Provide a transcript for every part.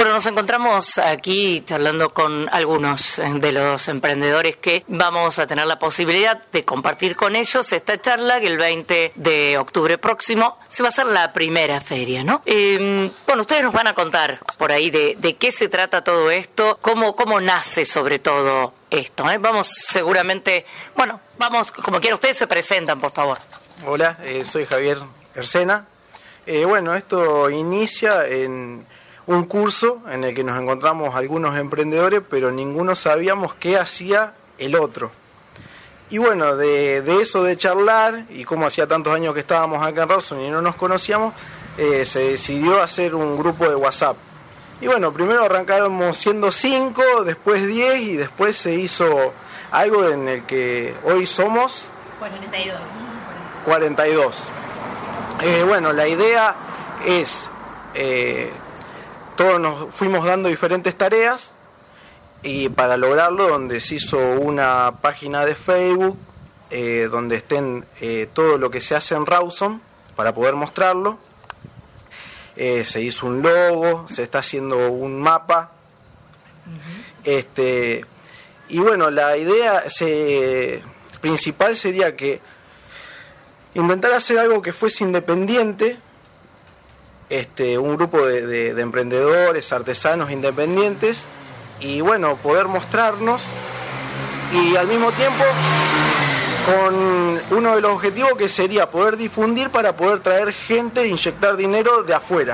Bueno, nos encontramos aquí charlando con algunos de los emprendedores que vamos a tener la posibilidad de compartir con ellos esta charla que el 20 de octubre próximo se va a hacer la primera feria, ¿no? Bueno, ustedes nos van a contar por ahí de qué se trata todo esto, cómo nace sobre todo esto, ¿eh? Vamos seguramente, bueno, vamos como quieran, ustedes se presentan, por favor. Hola, soy Javier Ercena. Bueno, esto inicia en un curso en el que nos encontramos algunos emprendedores, pero ninguno sabíamos qué hacía el otro. Y bueno, de eso de charlar, y como hacía tantos años que estábamos acá en Rawson y no nos conocíamos, se decidió hacer un grupo de WhatsApp. Y bueno, primero arrancamos siendo 5, después 10 y después se hizo algo en el que hoy somos 42. Bueno, la idea es, todos nos fuimos dando diferentes tareas y para lograrlo donde se hizo una página de Facebook donde estén todo lo que se hace en Rawson para poder mostrarlo. Se hizo un logo, se está haciendo un mapa. Y bueno, la idea principal sería que intentar hacer algo que fuese independiente, un grupo de emprendedores, artesanos independientes, y bueno, poder mostrarnos y al mismo tiempo con uno de los objetivos que sería poder difundir para poder traer gente e inyectar dinero de afuera.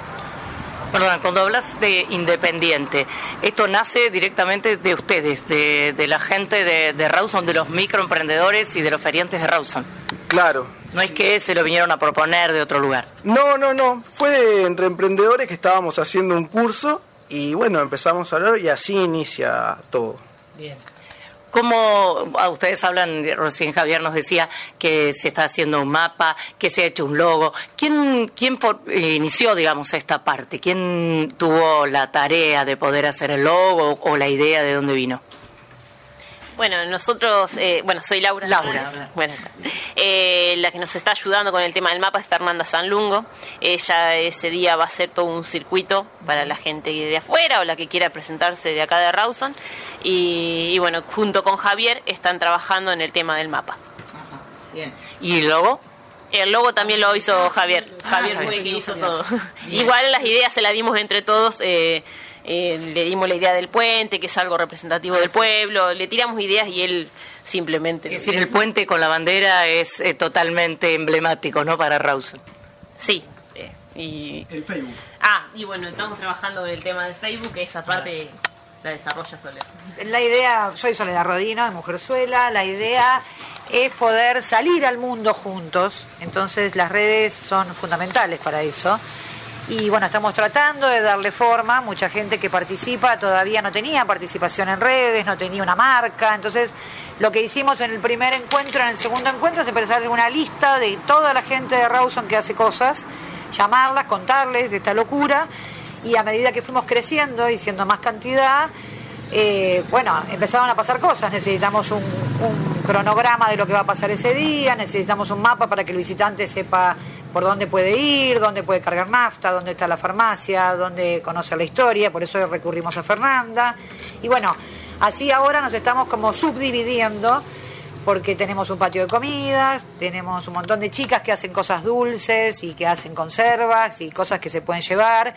Perdón, cuando hablas de independiente, esto nace directamente de ustedes, de la gente de Rawson, de los microemprendedores y de los feriantes de Rawson. Claro. No es que se lo vinieron a proponer de otro lugar. No. Fue entre emprendedores que estábamos haciendo un curso y bueno, empezamos a hablar y así inicia todo. Bien. ¿Cómo ustedes hablan, recién Javier nos decía que se está haciendo un mapa, que se ha hecho un logo? ¿Quién inició, digamos, esta parte? ¿Quién tuvo la tarea de poder hacer el logo o la idea de dónde vino? Bueno, nosotros, soy Laura. Bueno, la que nos está ayudando con el tema del mapa es Fernanda Sanlungo. Ella ese día va a hacer todo un circuito para la gente de afuera o la que quiera presentarse de acá de Rawson. Y bueno, junto con Javier están trabajando en el tema del mapa. Ajá, bien. ¿Y el logo? El logo también lo hizo Javier. Javier fue el que hizo todo. Igual las ideas se las dimos entre todos. Le dimos la idea del puente, que es algo representativo del pueblo, le tiramos ideas y él simplemente... Es decir, el puente con la bandera es totalmente emblemático, ¿no?, para Rawson. Sí. Y el Facebook. Y bueno, estamos trabajando en el tema del Facebook, que esa parte la desarrolla Soledad. La idea, soy Soledad Rodino, de Mujerzuela, la idea es poder salir al mundo juntos, entonces las redes son fundamentales para eso. Y bueno, estamos tratando de darle forma. Mucha gente que participa todavía no tenía participación en redes, no tenía una marca. Entonces, lo que hicimos en el primer encuentro, en el segundo encuentro, es empezar una lista de toda la gente de Rawson que hace cosas, llamarlas, contarles de esta locura. Y a medida que fuimos creciendo y siendo más cantidad, empezaron a pasar cosas. Necesitamos un cronograma de lo que va a pasar ese día, necesitamos un mapa para que el visitante sepa por dónde puede ir, dónde puede cargar nafta, dónde está la farmacia, dónde conoce la historia, por eso recurrimos a Fernanda. Y bueno, así ahora nos estamos como subdividiendo, porque tenemos un patio de comidas, tenemos un montón de chicas que hacen cosas dulces y que hacen conservas y cosas que se pueden llevar,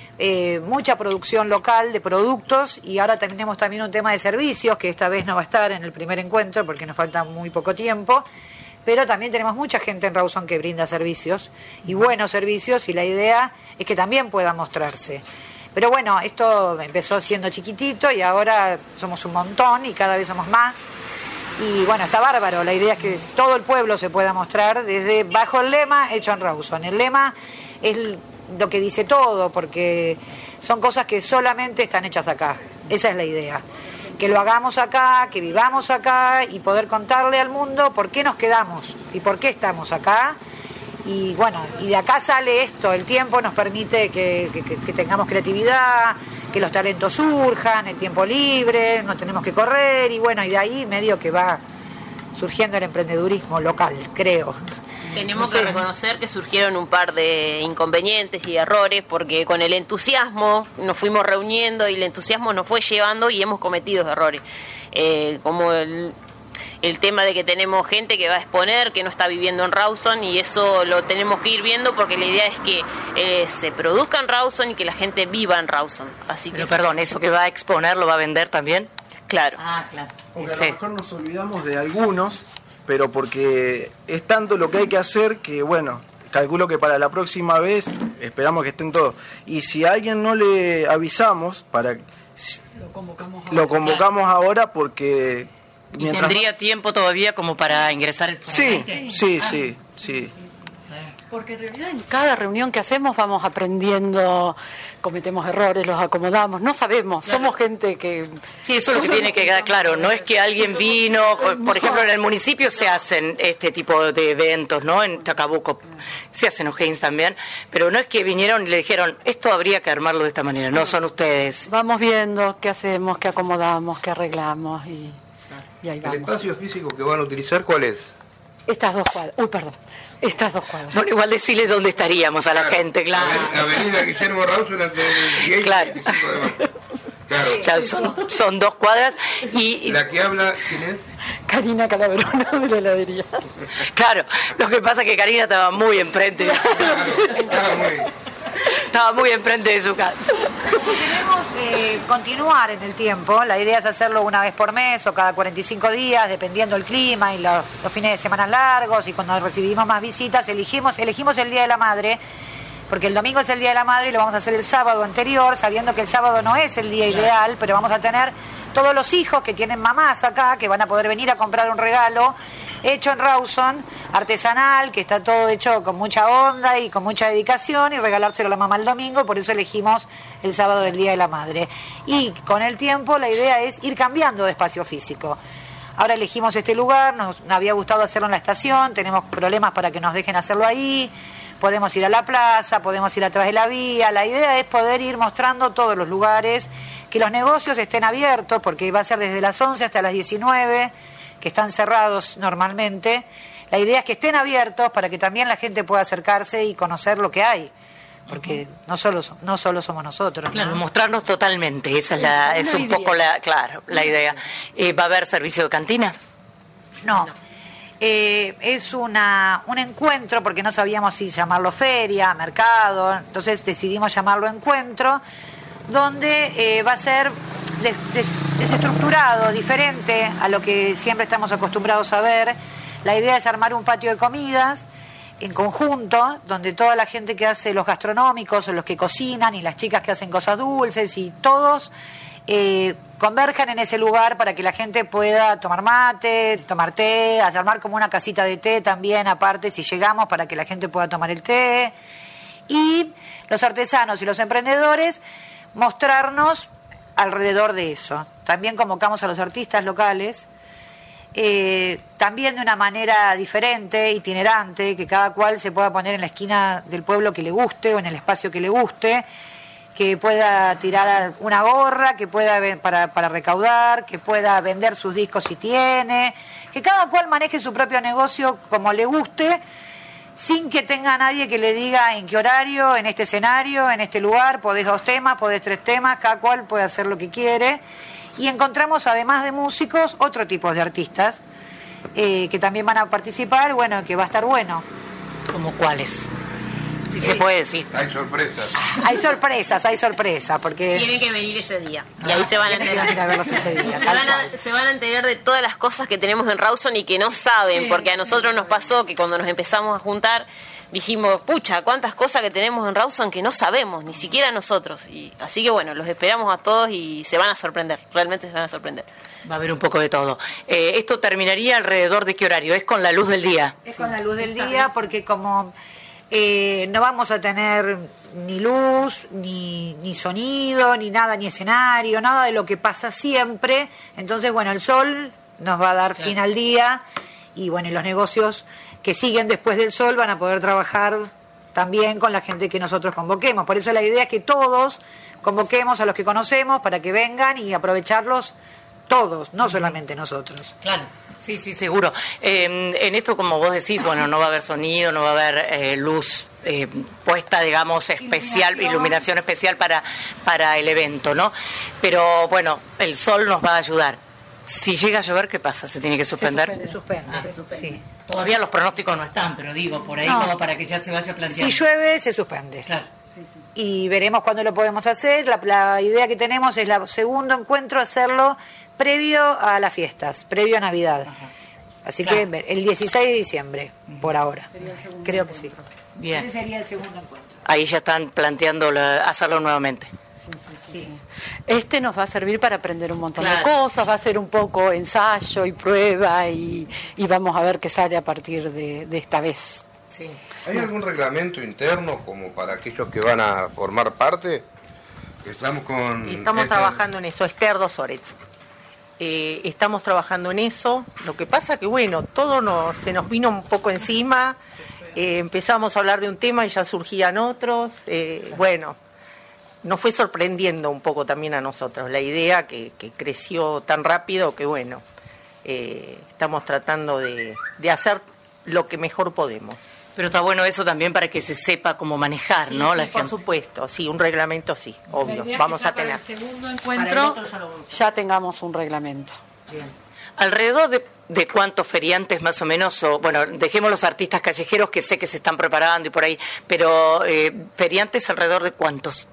mucha producción local de productos, y ahora tenemos también un tema de servicios, que esta vez no va a estar en el primer encuentro porque nos falta muy poco tiempo. Pero también tenemos mucha gente en Rawson que brinda servicios, y buenos servicios, y la idea es que también pueda mostrarse. Pero bueno, esto empezó siendo chiquitito y ahora somos un montón y cada vez somos más. Y bueno, está bárbaro, la idea es que todo el pueblo se pueda mostrar desde bajo el lema hecho en Rawson. El lema es lo que dice todo, porque son cosas que solamente están hechas acá. Esa es la idea. Que lo hagamos acá, que vivamos acá y poder contarle al mundo por qué nos quedamos y por qué estamos acá. Y bueno, y de acá sale esto, el tiempo nos permite que tengamos creatividad, que los talentos surjan, el tiempo libre, no tenemos que correr, y bueno, y de ahí medio que va surgiendo el emprendedurismo local, creo. Tenemos que reconocer que surgieron un par de inconvenientes y errores, porque con el entusiasmo nos fuimos reuniendo y el entusiasmo nos fue llevando y hemos cometido errores. Como el tema de que tenemos gente que va a exponer, que no está viviendo en Rawson, y eso lo tenemos que ir viendo, porque la idea es que se produzca en Rawson y que la gente viva en Rawson. Así que perdón, ¿eso que va a exponer lo va a vender también? Claro. Claro. Porque a lo mejor nos olvidamos de algunos, pero porque es tanto lo que hay que hacer que, bueno, calculo que para la próxima vez esperamos que estén todos. Y si a alguien no le avisamos, lo convocamos ahora porque... ¿Y tendría tiempo todavía como para ingresar? Sí. Porque en realidad en cada reunión que hacemos vamos aprendiendo, cometemos errores, los acomodamos, no sabemos, somos gente que... Sí, eso es lo que tiene que quedar claro, no es que alguien vino, por ejemplo en el municipio se hacen este tipo de eventos, ¿no? En Chacabuco se hacen O'Higgins también, pero no es que vinieron y le dijeron, esto habría que armarlo de esta manera, no son ustedes. Vamos viendo qué hacemos, qué acomodamos, qué arreglamos y ahí vamos. ¿El espacio físico que van a utilizar cuál es? Estas 2 cuadras. Estas 2 cuadras. Bueno, igual decirle dónde estaríamos a la gente, claro. Avenida Guillermo Rawson entre el 10 claro. y el 25 de mayo. Claro, son 2 cuadras y... ¿La que habla quién es? Karina Calaverona de la heladería. Claro, lo que pasa es que Karina estaba muy enfrente de su casa. Estaba muy enfrente de su casa. Queremos continuar en el tiempo. La idea es hacerlo una vez por mes o cada 45 días, dependiendo del clima y los fines de semana largos. Y cuando recibimos más visitas, elegimos el Día de la Madre, porque el domingo es el Día de la Madre y lo vamos a hacer el sábado anterior, sabiendo que el sábado no es el día ideal, pero vamos a tener todos los hijos que tienen mamás acá, que van a poder venir a comprar un regalo hecho en Rawson, artesanal, que está todo hecho con mucha onda y con mucha dedicación, y regalárselo a la mamá el domingo. Por eso elegimos el sábado del Día de la Madre. Y con el tiempo la idea es ir cambiando de espacio físico. Ahora elegimos este lugar, nos había gustado hacerlo en la estación, tenemos problemas para que nos dejen hacerlo ahí, podemos ir a la plaza, podemos ir atrás de la vía. La idea es poder ir mostrando todos los lugares, que los negocios estén abiertos, porque va a ser desde las 11 hasta las 19, que están cerrados normalmente. La idea es que estén abiertos para que también la gente pueda acercarse y conocer lo que hay, porque no solo somos nosotros. Claro, ¿no? Mostrarnos totalmente, esa es un poco la idea. ¿Va a haber servicio de cantina? No. Es un encuentro, porque no sabíamos si llamarlo feria, mercado, entonces decidimos llamarlo encuentro, donde va a ser desestructurado, diferente a lo que siempre estamos acostumbrados a ver. La idea es armar un patio de comidas en conjunto, donde toda la gente que hace los gastronómicos, o los que cocinan, y las chicas que hacen cosas dulces, y todos converjan en ese lugar para que la gente pueda tomar mate, tomar té, armar como una casita de té también aparte si llegamos, para que la gente pueda tomar el té. Y los artesanos y los emprendedores mostrarnos alrededor de eso. También convocamos a los artistas locales, también de una manera diferente, itinerante, que cada cual se pueda poner en la esquina del pueblo que le guste o en el espacio que le guste, que pueda tirar una gorra, que pueda para recaudar, que pueda vender sus discos si tiene, que cada cual maneje su propio negocio como le guste, sin que tenga nadie que le diga en qué horario, en este escenario, en este lugar, podés 2 temas, podés 3 temas, cada cual puede hacer lo que quiere. Y encontramos, además de músicos, otro tipo de artistas que también van a participar, bueno, que va a estar bueno. ¿Como cuáles? Si se puede decir. Hay sorpresas. Hay sorpresas, porque... Tienen que venir ese día, y ahí se van a enterar. Se van a enterar de todas las cosas que tenemos en Rawson y que no saben, porque a nosotros nos pasó que cuando nos empezamos a juntar, dijimos, pucha, cuántas cosas que tenemos en Rawson que no sabemos, ni siquiera nosotros. Y así que bueno, los esperamos a todos y se van a sorprender, realmente se van a sorprender. Va a haber un poco de todo. ¿Esto terminaría alrededor de qué horario? ¿Es con la luz del día? Es con la luz del día, porque como no vamos a tener ni luz, ni sonido, ni nada, ni escenario, nada de lo que pasa siempre. Entonces, bueno, el sol nos va a dar fin al día, y bueno, y los negocios que siguen después del sol van a poder trabajar también con la gente que nosotros convoquemos. Por eso la idea es que todos convoquemos a los que conocemos para que vengan y aprovecharlos todos, no solamente nosotros. Claro. Sí, sí, seguro. En esto, como vos decís, bueno, no va a haber sonido, no va a haber luz puesta, digamos, especial, iluminación especial para el evento, ¿no? Pero, bueno, el sol nos va a ayudar. Si llega a llover, ¿qué pasa? ¿Se tiene que suspender? Se suspende. Sí. Todavía los pronósticos no están, pero digo, por ahí como para que ya se vaya planteando. Si llueve, se suspende. Claro. Y veremos cuándo lo podemos hacer. La idea que tenemos es el segundo encuentro, hacerlo previo a las fiestas, previo a Navidad. Así que el 16 de diciembre, por ahora. Creo que sí. Bien. Ese sería el segundo encuentro. Ahí ya están planteando hacerlo nuevamente. Sí. Este nos va a servir para aprender un montón de cosas, va a ser un poco ensayo y prueba y vamos a ver qué sale a partir de esta vez. Sí. ¿Hay algún reglamento interno como para aquellos que van a formar parte? Estamos trabajando en eso, Esther Dosoretz. Estamos trabajando en eso. Lo que pasa que, bueno, todo se nos vino un poco encima. Empezamos a hablar de un tema y ya surgían otros. Bueno, nos fue sorprendiendo un poco también a nosotros la idea que creció tan rápido que, bueno, estamos tratando de hacer lo que mejor podemos. Pero está bueno eso también para que se sepa cómo manejar, ¿no? Sí, por supuesto, sí, un reglamento sí, obvio, vamos a tener. Para el segundo encuentro ya tengamos un reglamento. Bien. ¿Alrededor de cuántos feriantes más o menos, o bueno, dejemos los artistas callejeros que sé que se están preparando y por ahí, pero feriantes alrededor de cuántos?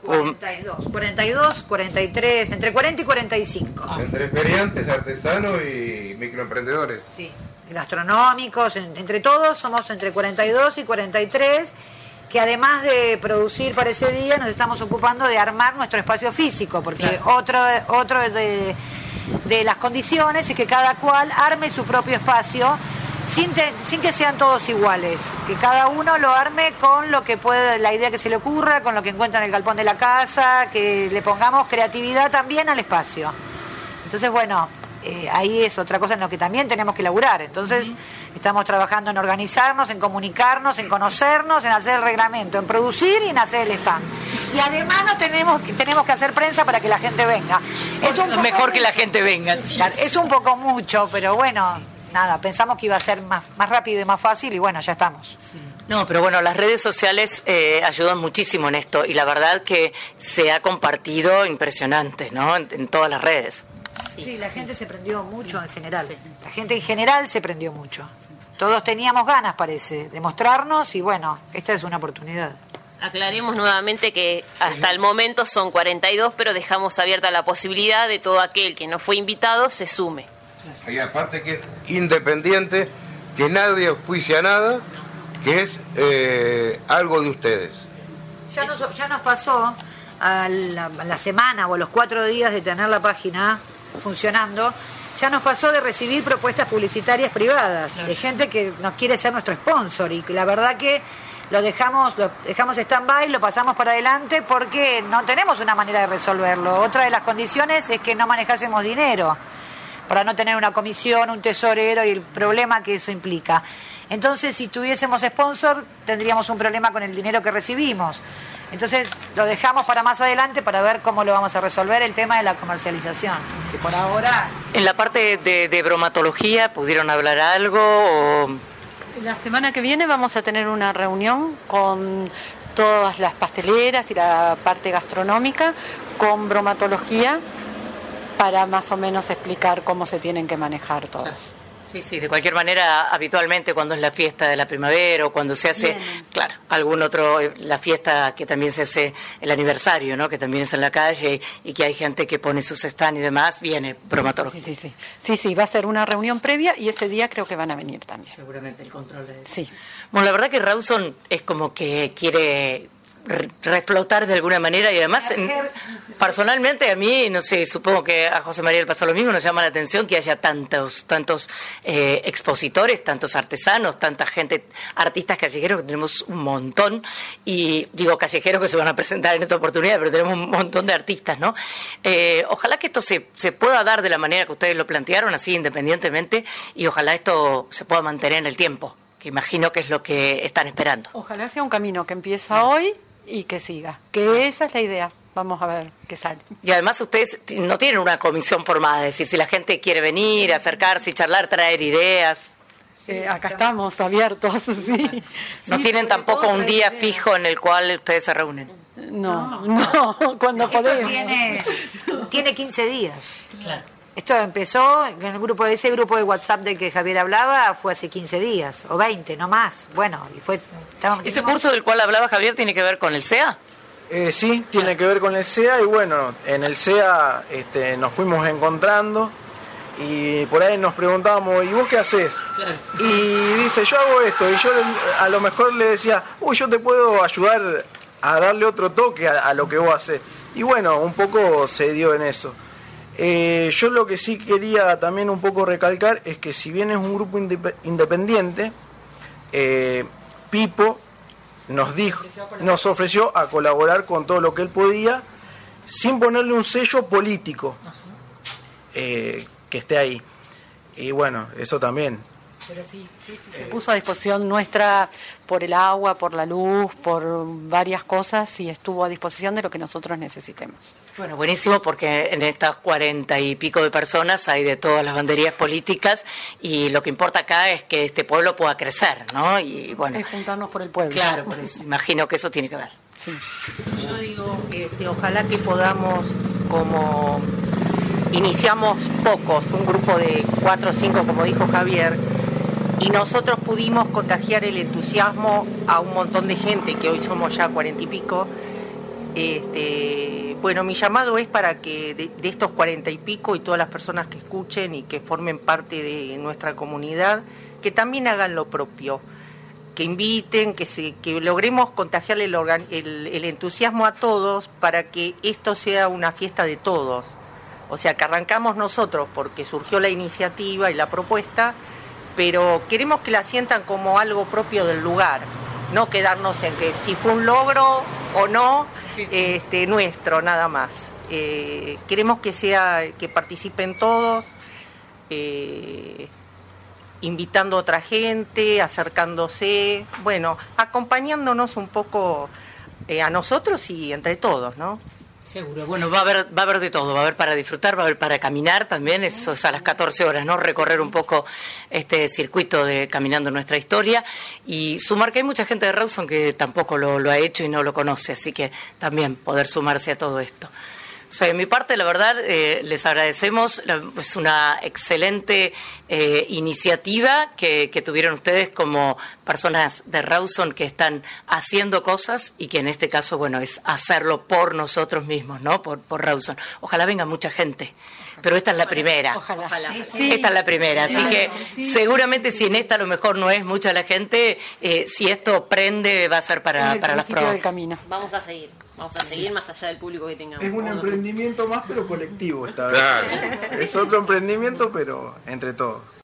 42, 43, entre 40 y 45. Entre feriantes, artesanos y microemprendedores. Sí. Gastronómicos, entre todos somos entre 42 y 43, que además de producir para ese día nos estamos ocupando de armar nuestro espacio físico, porque otro de las condiciones es que cada cual arme su propio espacio sin que sean todos iguales, que cada uno lo arme con lo que puede, la idea que se le ocurra, con lo que encuentra en el galpón de la casa, que le pongamos creatividad también al espacio. Entonces, bueno, ahí es otra cosa en lo que también tenemos que laburar. Entonces, estamos trabajando en organizarnos, en comunicarnos, en conocernos, en hacer el reglamento, en producir y en hacer el stand. Y además no tenemos que hacer prensa para que la gente venga. Es mejor que la gente venga. Sí. Es un poco mucho, pero bueno, nada, pensamos que iba a ser más rápido y más fácil y bueno, ya estamos. Sí. No, pero bueno, las redes sociales ayudan muchísimo en esto y la verdad que se ha compartido impresionante, ¿no? En todas las redes. Sí, la gente se prendió mucho en general. La gente en general se prendió mucho. Todos teníamos ganas, parece, de mostrarnos y bueno, esta es una oportunidad. Aclaremos nuevamente que hasta el momento son 42, pero dejamos abierta la posibilidad de todo aquel que no fue invitado se sume. Y aparte que es independiente, que nadie auspicia nada, que es algo de ustedes. Ya nos pasó a la semana o a los 4 días de tener la página funcionando, ya nos pasó de recibir propuestas publicitarias privadas de gente que nos quiere ser nuestro sponsor y que la verdad que lo dejamos stand-by, lo pasamos para adelante porque no tenemos una manera de resolverlo. Otra de las condiciones es que no manejásemos dinero para no tener una comisión, un tesorero y el problema que eso implica. Entonces, si tuviésemos sponsor, tendríamos un problema con el dinero que recibimos. Entonces, lo dejamos para más adelante para ver cómo lo vamos a resolver el tema de la comercialización, que por ahora... En la parte de bromatología, ¿pudieron hablar algo o...? La semana que viene vamos a tener una reunión con todas las pasteleras y la parte gastronómica con bromatología para más o menos explicar cómo se tienen que manejar todos. Sí, de cualquier manera, habitualmente cuando es la fiesta de la primavera o cuando se hace, claro, algún otro, la fiesta que también se hace, el aniversario, ¿no? Que también es en la calle y que hay gente que pone sus stands y demás, viene bromatología. Sí, va a ser una reunión previa y ese día creo que van a venir también. Seguramente el control de eso. Sí. Bueno, la verdad que Rawson es como que quiere reflotar de alguna manera y además personalmente a mí, no sé, supongo que a José María le pasó lo mismo, nos llama la atención que haya tantos expositores, tantos artesanos, tanta gente, artistas callejeros, que tenemos un montón, y digo callejeros que se van a presentar en esta oportunidad, pero tenemos un montón de artistas, ¿no? Ojalá que esto se pueda dar de la manera que ustedes lo plantearon, así independientemente, y ojalá esto se pueda mantener en el tiempo, que imagino que es lo que están esperando. Ojalá sea un camino que empieza hoy y que siga. Que esa es la idea. Vamos a ver qué sale. Y además ustedes no tienen una comisión formada, es decir, si la gente quiere venir, acercarse y charlar, traer ideas. Acá estamos abiertos, sí. No tienen tampoco un día fijo en el cual ustedes se reúnen. No, cuando podemos. Tiene 15 días. Claro. Esto empezó en el grupo de ese grupo de WhatsApp del que Javier hablaba, fue hace 15 días, o 20, no más. Bueno, y fue... ¿Ese curso del cual hablaba Javier tiene que ver con el SEA? Sí, tiene que ver con el SEA y bueno, en el SEA nos fuimos encontrando y por ahí nos preguntábamos, ¿y vos qué haces? Claro. Y dice, yo hago esto, y yo a lo mejor le decía, yo te puedo ayudar a darle otro toque a lo que vos haces. Y bueno, un poco se dio en eso. Yo lo que sí quería también un poco recalcar es que si bien es un grupo independiente, Pipo nos ofreció a colaborar con todo lo que él podía sin ponerle un sello político que esté ahí. Y bueno, eso también. Pero sí, se puso a disposición nuestra por el agua, por la luz, por varias cosas y estuvo a disposición de lo que nosotros necesitemos. Bueno, buenísimo, porque en estas 40 y pico de personas hay de todas las banderías políticas y lo que importa acá es que este pueblo pueda crecer, ¿no? Y bueno, es juntarnos por el pueblo. Claro, por eso imagino que eso tiene que ver. Sí. Yo digo, ojalá que podamos, como iniciamos pocos, un grupo de 4 o 5, como dijo Javier, y nosotros pudimos contagiar el entusiasmo a un montón de gente, que hoy somos ya 40 y pico. Bueno, mi llamado es para que de estos 40 y pico y todas las personas que escuchen y que formen parte de nuestra comunidad, que también hagan lo propio, que inviten, que logremos contagiarle el entusiasmo a todos para que esto sea una fiesta de todos. O sea, que arrancamos nosotros porque surgió la iniciativa y la propuesta, pero queremos que la sientan como algo propio del lugar, no quedarnos en que si fue un logro o no, nuestro, nada más. Queremos que participen todos, invitando a otra gente, acercándose, bueno, acompañándonos un poco a nosotros y entre todos, ¿no? Seguro. Bueno, va a haber de todo, va a haber para disfrutar, va a haber para caminar también, eso es a las 14 horas, ¿no? Recorrer un poco este circuito de Caminando Nuestra Historia y sumar que hay mucha gente de Rawson que tampoco lo ha hecho y no lo conoce, así que también poder sumarse a todo esto. O sea, de mi parte, la verdad, les agradecemos, es una excelente iniciativa que tuvieron ustedes como personas de Rawson que están haciendo cosas y que en este caso, bueno, es hacerlo por nosotros mismos, ¿no? Por Rawson. Ojalá venga mucha gente. Pero esta es la primera. Ojalá. Sí. Esta es la primera, así que seguramente si en esta a lo mejor no es mucha la gente, si esto prende va a ser para las pruebas. Vamos a seguir más allá del público que tengamos. Es un emprendimiento más, pero colectivo esta vez. Claro. Es otro emprendimiento, pero entre todos.